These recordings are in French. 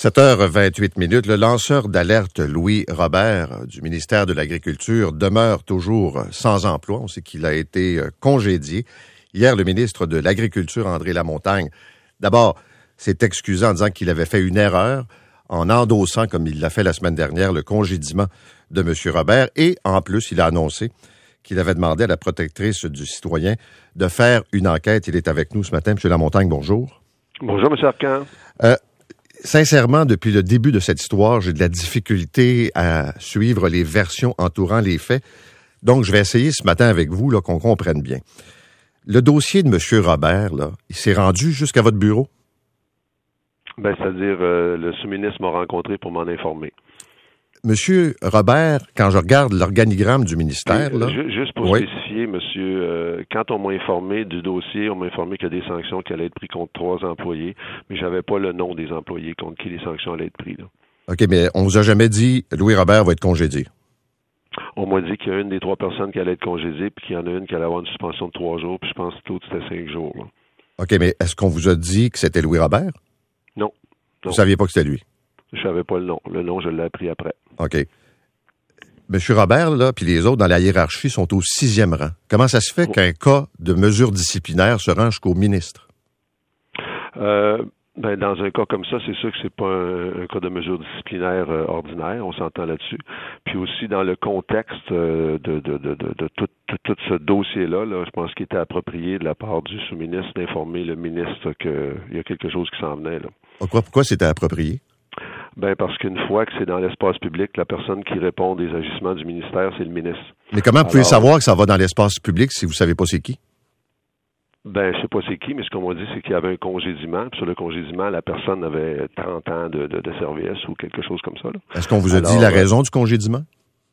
7h28, le lanceur d'alerte Louis Robert du ministère de l'Agriculture demeure toujours sans emploi. On sait qu'il a été congédié. Hier, le ministre de l'Agriculture, André Lamontagne, d'abord, s'est excusé en disant qu'il avait fait une erreur en endossant, comme il l'a fait la semaine dernière, le congédiement de M. Robert. Et en plus, il a annoncé qu'il avait demandé à la protectrice du citoyen de faire une enquête. Il est avec nous ce matin. M. Lamontagne, bonjour. Bonjour, M. Arcan. Sincèrement, depuis le début de cette histoire, j'ai de la difficulté à suivre les versions entourant les faits. Donc, je vais essayer ce matin avec vous là, qu'on comprenne bien. Le dossier de M. Robert, là, il s'est rendu jusqu'à votre bureau? C'est-à-dire, le sous-ministre m'a rencontré pour m'en informer. Monsieur Robert, quand je regarde l'organigramme du ministère... là, juste pour spécifier, monsieur, quand on m'a informé du dossier, on m'a informé qu'il y a des sanctions qui allaient être prises contre 3 employés, mais j'avais pas le nom des employés contre qui les sanctions allaient être prises. Là. OK, mais on vous a jamais dit Louis Robert va être congédié? On m'a dit qu'il y a une des 3 personnes qui allait être congédiée, puis qu'il y en a une qui allait avoir une suspension de 3 jours, puis je pense que l'autre, c'était 5 jours. Là. OK, mais est-ce qu'on vous a dit que c'était Louis Robert? Non. Vous saviez pas que c'était lui? Je savais pas le nom. Le nom, je l'ai appris après. OK. Monsieur Robert, là, puis les autres dans la hiérarchie sont au 6e rang. Comment ça se fait qu'un cas de mesure disciplinaire se rend jusqu'au ministre? Dans un cas comme ça, c'est sûr que c'est pas un cas de mesure disciplinaire ordinaire, on s'entend là-dessus. Puis aussi dans le contexte de tout ce dossier-là, je pense qu'il était approprié de la part du sous-ministre d'informer le ministre qu'il y a quelque chose qui s'en venait. Là. Pourquoi c'était approprié? Parce qu'une fois que c'est dans l'espace public, la personne qui répond des agissements du ministère, c'est le ministre. Mais comment vous pouvez savoir que ça va dans l'espace public si vous savez pas c'est qui? Je sais pas c'est qui, mais ce qu'on m'a dit, c'est qu'il y avait un congédiement. Puis sur le congédiement, la personne avait 30 ans de service ou quelque chose comme ça. Là. Est-ce qu'on vous a dit la raison du congédiement?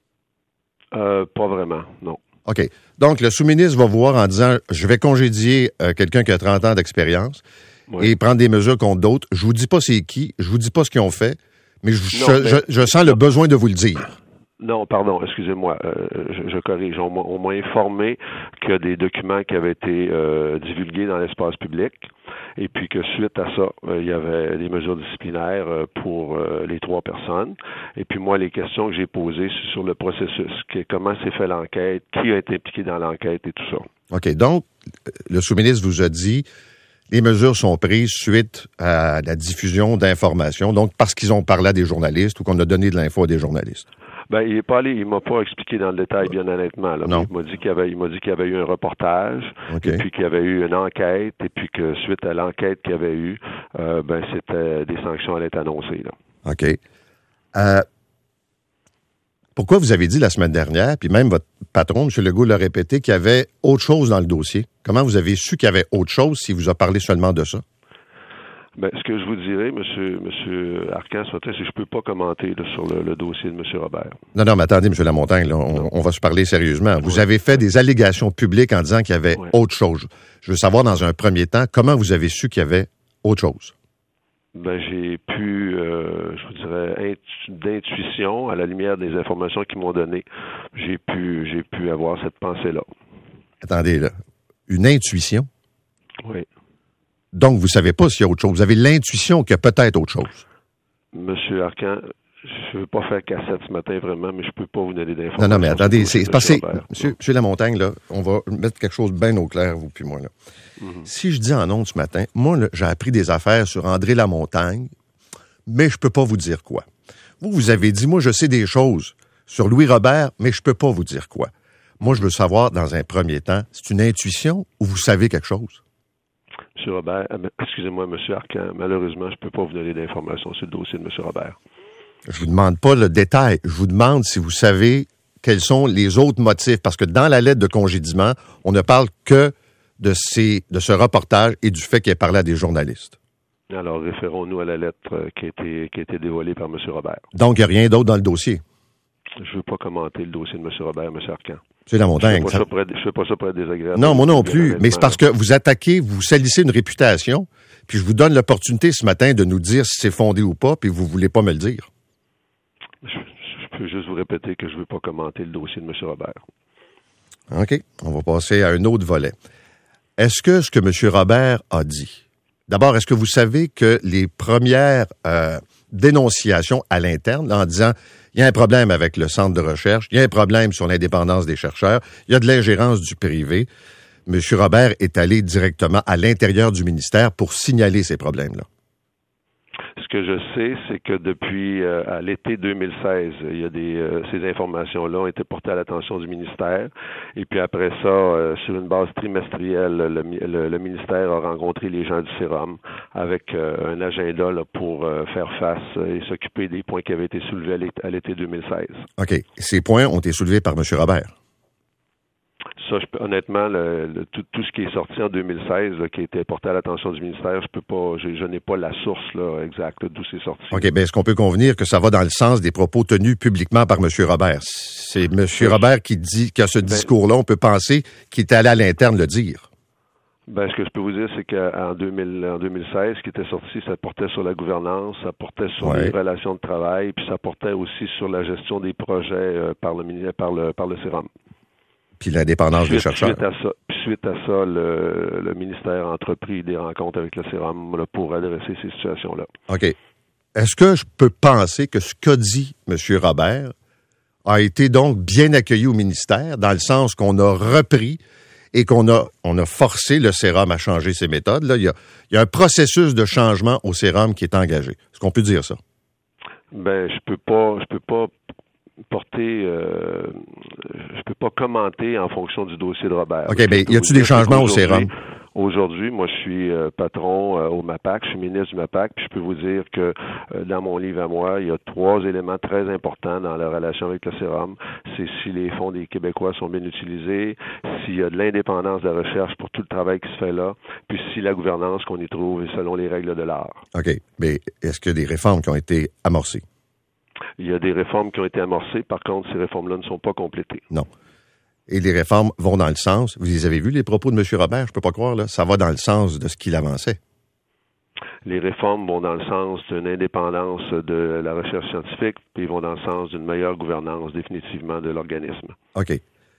Pas vraiment, non. OK. Donc, le sous-ministre va vous voir en disant « Je vais congédier quelqu'un qui a 30 ans d'expérience et prendre des mesures contre d'autres. Je vous dis pas c'est qui, je vous dis pas ce qu'ils ont fait, mais je sens le besoin de vous le dire. » Non, pardon, excusez-moi, je corrige. On m'a informé qu'il y a des documents qui avaient été divulgués dans l'espace public et puis que suite à ça, il y avait des mesures disciplinaires pour les 3 personnes. Et puis moi, les questions que j'ai posées sur le processus, comment s'est fait l'enquête, qui a été impliqué dans l'enquête et tout ça. OK, donc, le sous-ministre vous a dit les mesures sont prises suite à la diffusion d'informations, donc parce qu'ils ont parlé à des journalistes ou qu'on a donné de l'info à des journalistes. Il m'a pas expliqué dans le détail, bien honnêtement. Là. Non. Il m'a dit qu'il y avait eu un reportage, et puis qu'il y avait eu une enquête, et puis que suite à l'enquête qu'il y avait eu, c'était des sanctions allaient être annoncées. Là. OK. Pourquoi vous avez dit la semaine dernière, puis même votre patron, M. Legault, l'a répété, qu'il y avait autre chose dans le dossier? Comment vous avez su qu'il y avait autre chose s'il vous a parlé seulement de ça? Ce que je vous dirais, M. Arcan, c'est que je peux pas commenter là, sur le dossier de M. Robert. Non, mais attendez, M. Lamontagne, là, on va se parler sérieusement. Vous avez fait des allégations publiques en disant qu'il y avait autre chose. Je veux savoir, dans un premier temps, comment vous avez su qu'il y avait autre chose? J'ai pu, je vous dirais, d'intuition, à la lumière des informations qu'ils m'ont données, j'ai pu avoir cette pensée-là. Attendez, là. Une intuition? Oui. Donc, vous ne savez pas s'il y a autre chose. Vous avez l'intuition qu'il y a peut-être autre chose. Monsieur Arcan, je ne veux pas faire cassette ce matin, vraiment, mais je ne peux pas vous donner d'informations. Non, mais attendez, c'est passé. Monsieur Lamontagne, là, on va mettre quelque chose bien au clair, vous puis moi. Là. Mm-hmm. Si je dis en ondes ce matin, moi, là, j'ai appris des affaires sur André Lamontagne, mais je ne peux pas vous dire quoi. Vous avez dit, moi, je sais des choses sur Louis Robert, mais je ne peux pas vous dire quoi. Moi, je veux savoir, dans un premier temps, c'est une intuition ou vous savez quelque chose? M. Robert, excusez-moi, M. Arcan, malheureusement, je ne peux pas vous donner d'informations sur le dossier de M. Robert. Je vous demande pas le détail. Je vous demande si vous savez quels sont les autres motifs. Parce que dans la lettre de congédiement, on ne parle que de ce reportage et du fait qu'il ait parlé à des journalistes. Alors, référons-nous à la lettre qui a été dévoilée par M. Robert. Donc, il n'y a rien d'autre dans le dossier? Je ne veux pas commenter le dossier de M. Robert, M. Arcan. C'est Lamontagne. Je ne fais pas ça pour être désagréable. Non, moi non plus. Mais c'est parce que vous attaquez, vous salissez une réputation, puis je vous donne l'opportunité ce matin de nous dire si c'est fondé ou pas, puis vous ne voulez pas me le dire. Je peux juste vous répéter que je ne veux pas commenter le dossier de M. Robert. OK. On va passer à un autre volet. Est-ce que ce que M. Robert a dit, d'abord, est-ce que vous savez que les premières dénonciation à l'interne là, en disant il y a un problème avec le centre de recherche, il y a un problème sur l'indépendance des chercheurs, il y a de l'ingérence du privé. M. Robert est allé directement à l'intérieur du ministère pour signaler ces problèmes-là. Ce que je sais, c'est que depuis à l'été 2016, il y a ces informations-là ont été portées à l'attention du ministère. Et puis après ça, sur une base trimestrielle, le ministère a rencontré les gens du Sérum avec un agenda là, pour faire face et s'occuper des points qui avaient été soulevés à l'été 2016. OK. Ces points ont été soulevés par M. Robert. Ça, honnêtement, tout ce qui est sorti en 2016, là, qui a été porté à l'attention du ministère, je n'ai pas la source là, exacte d'où c'est sorti. OK, bien, est-ce qu'on peut convenir que ça va dans le sens des propos tenus publiquement par M. Robert? C'est M. Robert qui a ce discours-là. On peut penser qu'il est allé à l'interne le dire. Ben, ce que je peux vous dire, c'est qu'en 2016, ce qui était sorti, ça portait sur la gouvernance, ça portait sur les relations de travail, puis ça portait aussi sur la gestion des projets par le Sérum. Puis l'indépendance des chercheurs. Suite à ça, le ministère a entrepris des rencontres avec le Sérum là, pour adresser ces situations-là. OK. Est-ce que je peux penser que ce qu'a dit M. Robert a été donc bien accueilli au ministère, dans le sens qu'on a repris et qu'on a forcé le Sérum à changer ses méthodes? Là, il y a un processus de changement au Sérum qui est engagé. Est-ce qu'on peut dire ça? Ben, je peux pas je peux pas commenter en fonction du dossier de Robert. OK, bien, y a-t-il des changements au Sérum? Aujourd'hui, moi, je suis patron au MAPAC, je suis ministre du MAPAC, puis je peux vous dire que dans mon livre à moi, il y a 3 éléments très importants dans la relation avec le Sérum. C'est si les fonds des Québécois sont bien utilisés, s'il y a de l'indépendance de la recherche pour tout le travail qui se fait là, puis si la gouvernance qu'on y trouve est selon les règles de l'art. OK, mais est-ce qu'il y a des réformes qui ont été amorcées? Il y a des réformes qui ont été amorcées. Par contre, ces réformes-là ne sont pas complétées. Non. Et les réformes vont dans le sens, vous les avez vus, les propos de M. Robert, je peux pas croire, là, ça va dans le sens de ce qu'il avançait. Les réformes vont dans le sens d'une indépendance de la recherche scientifique, puis ils vont dans le sens d'une meilleure gouvernance, définitivement, de l'organisme. OK.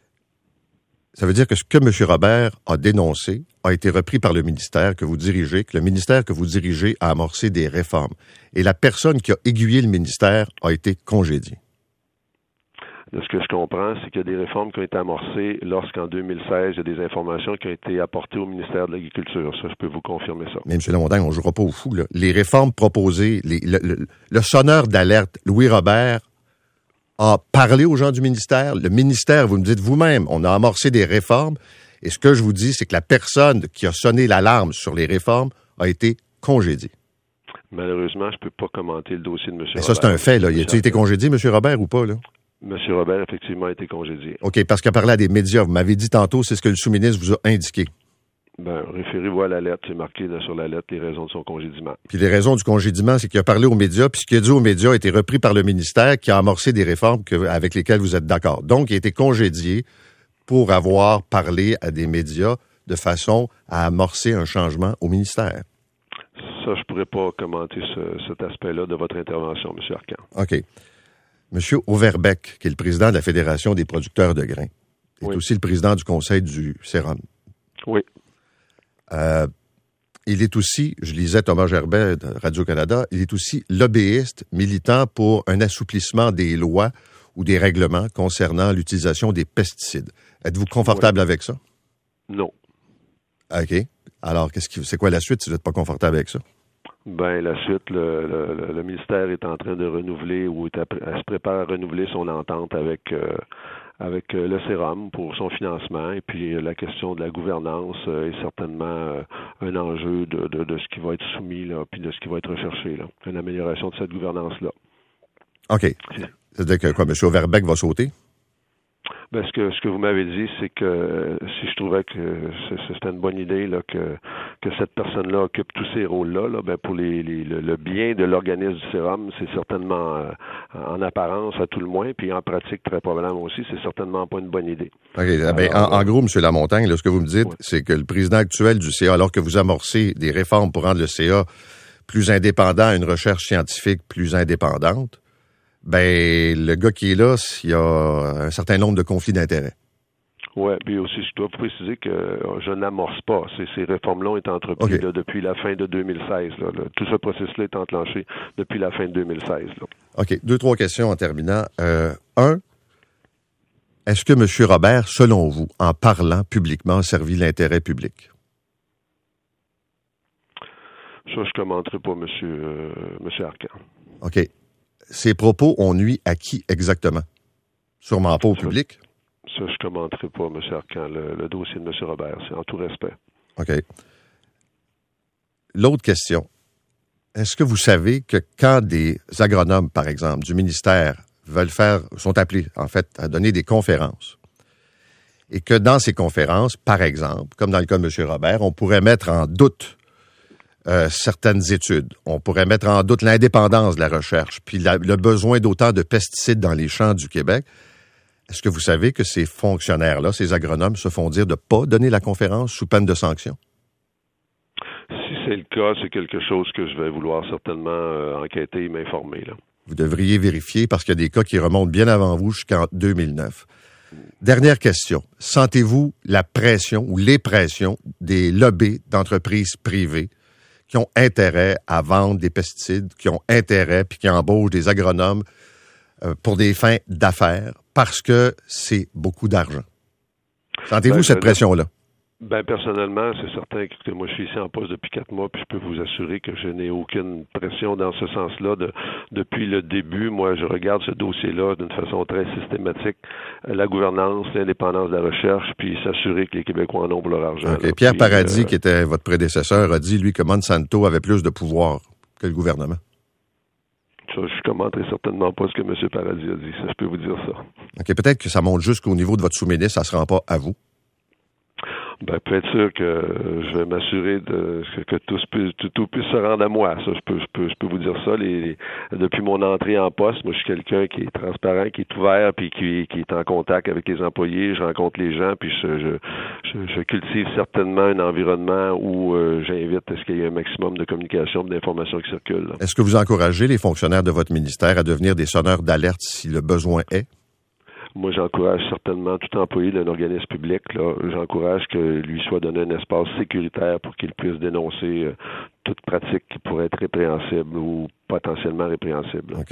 Ça veut dire que ce que M. Robert a dénoncé a été repris par le ministère que vous dirigez, que le ministère que vous dirigez a amorcé des réformes. Et la personne qui a aiguillé le ministère a été congédiée. De ce que je comprends, c'est qu'il y a des réformes qui ont été amorcées lorsqu'en 2016, il y a des informations qui ont été apportées au ministère de l'Agriculture. Ça, je peux vous confirmer ça. Mais M. Lamontagne, on ne jouera pas au fou, là. Les réformes proposées, le sonneur d'alerte, Louis Robert, a parlé aux gens du ministère. Le ministère, vous me dites vous-même, on a amorcé des réformes. Et ce que je vous dis, c'est que la personne qui a sonné l'alarme sur les réformes a été congédiée. Malheureusement, je ne peux pas commenter le dossier de M. Robert. Ça, c'est un fait, là. A-t-il été congédié, M. Robert, ou pas, là? M. Robert, effectivement, a été congédié. OK, parce qu'il a parlé à des médias. Vous m'avez dit tantôt, c'est ce que le sous-ministre vous a indiqué. Ben, référez-vous à la lettre. C'est marqué là, sur la lettre les raisons de son congédiement. Puis les raisons du congédiement, c'est qu'il a parlé aux médias, puis ce qu'il a dit aux médias a été repris par le ministère qui a amorcé des réformes avec lesquelles vous êtes d'accord. Donc, il a été congédié pour avoir parlé à des médias de façon à amorcer un changement au ministère. Ça, je ne pourrais pas commenter cet aspect-là de votre intervention, M. Arcan. OK. M. Overbeck, qui est le président de la Fédération des producteurs de grains, est aussi le président du conseil du Sérum. Oui. Il est aussi, je lisais Thomas Gerbet de Radio-Canada, il est aussi lobbyiste, militant pour un assouplissement des lois ou des règlements concernant l'utilisation des pesticides. Êtes-vous confortable avec ça? Non. OK. Alors, c'est quoi la suite si vous n'êtes pas confortable avec ça? Ben, la suite, le ministère est en train de renouveler ou se prépare à renouveler son entente avec le Sérum pour son financement. Et puis, la question de la gouvernance est certainement un enjeu de ce qui va être soumis, là, puis de ce qui va être recherché, là. Une amélioration de cette gouvernance-là. OK. C'est-à-dire que quoi, M. Overbeck va sauter? Ben, ce que vous m'avez dit, c'est que si je trouvais que c'était une bonne idée là, que cette personne-là occupe tous ces rôles-là, là, ben pour le bien de l'organisme du Sérum, c'est certainement en apparence à tout le moins, puis en pratique très probablement aussi, c'est certainement pas une bonne idée. OK. Alors, en gros, M. Lamontagne, là, ce que vous me dites, c'est que le président actuel du CA, alors que vous amorcez des réformes pour rendre le CA plus indépendant, une recherche scientifique plus indépendante, ben le gars qui est là, il y a un certain nombre de conflits d'intérêts. Oui, puis aussi, je dois vous préciser que je n'amorce pas. Ces réformes-là ont été entreprises là, depuis la fin de 2016. Tout ce processus-là est enclenché depuis la fin de 2016. Là. OK. 2-3 questions en terminant. Est-ce que M. Robert, selon vous, en parlant publiquement, a servi l'intérêt public? Ça, je ne commenterai pas, M. Arcan. OK. Ces propos ont nui à qui exactement? Sûrement pas au public? Ça, je ne commenterai pas, M. Arcan, le dossier de M. Robert. C'est en tout respect. OK. L'autre question. Est-ce que vous savez que quand des agronomes, par exemple, du ministère sont appelés, en fait, à donner des conférences, et que dans ces conférences, par exemple, comme dans le cas de M. Robert, on pourrait mettre en doute certaines études. On pourrait mettre en doute l'indépendance de la recherche, puis le besoin d'autant de pesticides dans les champs du Québec. Est-ce que vous savez que ces fonctionnaires-là, ces agronomes, se font dire de ne pas donner la conférence sous peine de sanction? Si c'est le cas, c'est quelque chose que je vais vouloir certainement enquêter et m'informer. Là. Vous devriez vérifier parce qu'il y a des cas qui remontent bien avant vous jusqu'en 2009. Dernière question. Sentez-vous la pression ou les pressions des lobbies d'entreprises privées qui ont intérêt à vendre des pesticides, qui ont intérêt puis qui embauchent des agronomes pour des fins d'affaires parce que c'est beaucoup d'argent? Sentez-vous cette pression-là? Ben personnellement, c'est certain que moi je suis ici en poste depuis 4 mois, puis je peux vous assurer que je n'ai aucune pression dans ce sens-là. Depuis le début, moi je regarde ce dossier-là d'une façon très systématique, la gouvernance, l'indépendance de la recherche, puis s'assurer que les Québécois en ont pour leur argent. Okay. Pierre Paradis, qui était votre prédécesseur, a dit, lui, que Monsanto avait plus de pouvoir que le gouvernement. Ça, je commenterai certainement pas ce que M. Paradis a dit. Ça, je peux vous dire ça. OK, peut-être que ça monte jusqu'au niveau de votre sous-ministre, ça ne se rend pas à vous. Ben, peut être sûr que je vais m'assurer que tout puisse se rendre à moi. Ça, je peux vous dire ça. Depuis mon entrée en poste, moi, je suis quelqu'un qui est transparent, qui est ouvert, puis qui est en contact avec les employés. Je rencontre les gens, puis je cultive certainement un environnement où j'invite à ce qu'il y ait un maximum de communication, d'informations qui circulent. Là. Est-ce que vous encouragez les fonctionnaires de votre ministère à devenir des sonneurs d'alerte si le besoin est? Moi, j'encourage certainement tout employé d'un organisme public. Là, j'encourage que lui soit donné un espace sécuritaire pour qu'il puisse dénoncer toute pratique qui pourrait être répréhensible ou potentiellement répréhensible. Là. OK.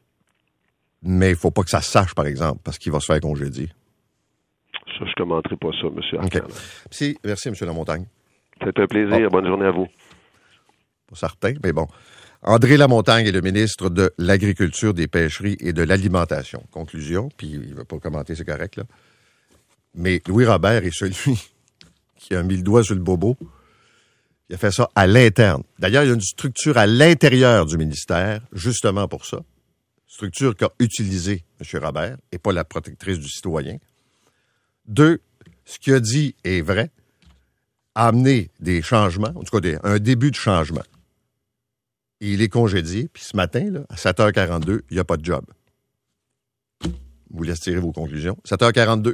Mais il ne faut pas que ça se sache, par exemple, parce qu'il va se faire congédier. Ça, je ne commenterai pas ça, M. Arcan. Okay. Merci, M. Lamontagne. C'est un plaisir. Bonne journée à vous. Pas certain, mais bon. André Lamontagne est le ministre de l'Agriculture, des Pêcheries et de l'Alimentation. Conclusion, puis il ne va pas commenter, c'est correct, là. Mais Louis Robert est celui qui a mis le doigt sur le bobo. Il a fait ça à l'interne. D'ailleurs, il y a une structure à l'intérieur du ministère, justement pour ça. Structure qu'a utilisée M. Robert, et pas la protectrice du citoyen. 2, ce qu'il a dit est vrai, a amené des changements, en tout cas un début de changement. Il est congédié, puis ce matin, là, à 7h42, il n'y a pas de job. Je vous laisse tirer vos conclusions. 7h42.